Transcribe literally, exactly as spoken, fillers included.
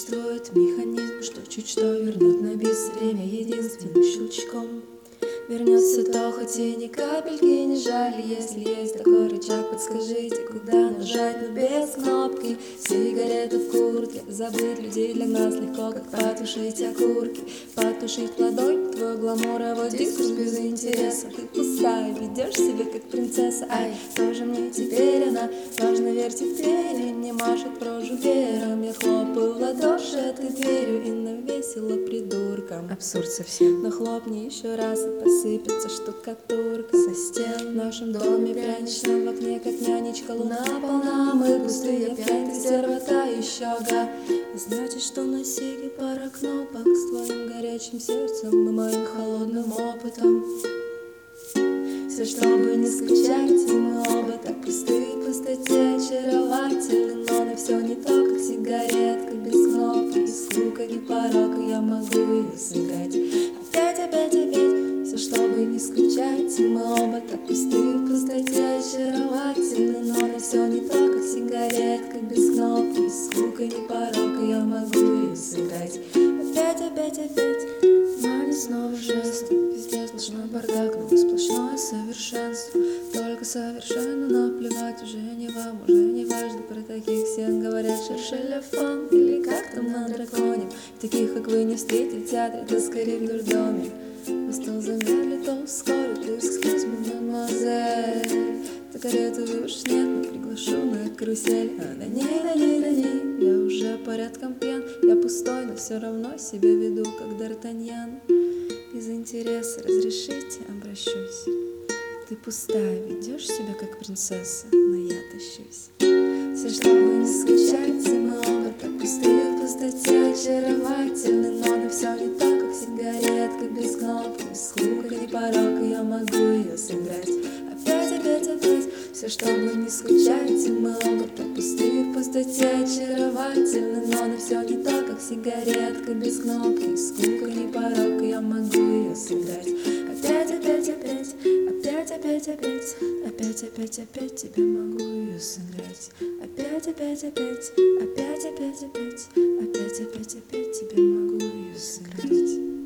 Существует механизм, что чуть что вернет на бис время единственным щелчком. Вернется то, хоть и ни капельки не жаль. Если есть такой рычаг, подскажите, куда нажать, но без кнопки. Сигареты в куртке, забыть людей для нас легко, как потушить окурки. Потушить ладонь, твой гламур, а вот дискурс без интереса. Ты пустая, ведешь себя как принцесса. Ай, тоже мне теперь она важно, верьте в двери. Мне машет прожу вером, я хлопаю в ладоши этой дверью и навесело придуркам. Абсурд совсем. Но хлопни еще раз и посыпется штукатурка со стен. В нашем доме пряничном в окне, как нянечка, луна полна. Мы пустые, пьянь, ты стерва, та еще га. Значит, что на сиге пара кнопок с твоим горячим сердцем и моим холодным опытом. Все, чтобы не скучать, и мы оба так пустые, пустоте очаровательны. Но на все не то, как сигаретка без кнопки, и скука, и порок, и я могу ее сыграть. Опять, опять, опять, все, чтобы не скучать, и мы оба так пустые, в пустоте очаровательны. Но на все не то, как сигаретка без кнопки, и скука, и порок, и я могу ее сыграть. Опять, опять, опять, но не снова жест. Везде сплошной бардак, но сплошное совершенство. Только совершенно наплевать уже не вам, уже не важно. Про таких всем говорят шершеляфон или как там на драконе. Таких, как вы, не встретить в театре, это скорее в дурдоме. Вас то замедлит, то ускорит, excuse me, мадемуазель. За карету уж нет, но приглашу на карусель. А да не, да не, да не, я уже порядком пьян. Я пустой, но все равно себя веду, как Д'Артаньян. Из интереса разрешите, обращусь. Ты пустая, ведешь себя как принцесса, но я тащусь. Все, чтобы не скучать, и мы оба так пустые, в пустоте очаровательны. Но на все не так, как сигаретка без кнопки, скука, не порок, и я могу ее сыграть. Опять, опять, опять, все, чтобы не скучать, и мы оба так пустые, в пустоте очаровательны. Но на все не так, как сигаретка без кнопки, скука, не порок, и я могу ее сыграть. Опять, опять, опять, опять, опять, опять, опять, опять, опять тебе могу ее сыграть. Опять, опять, опять, опять, опять, опять, опять, опять, опять тебе могу ее сыграть.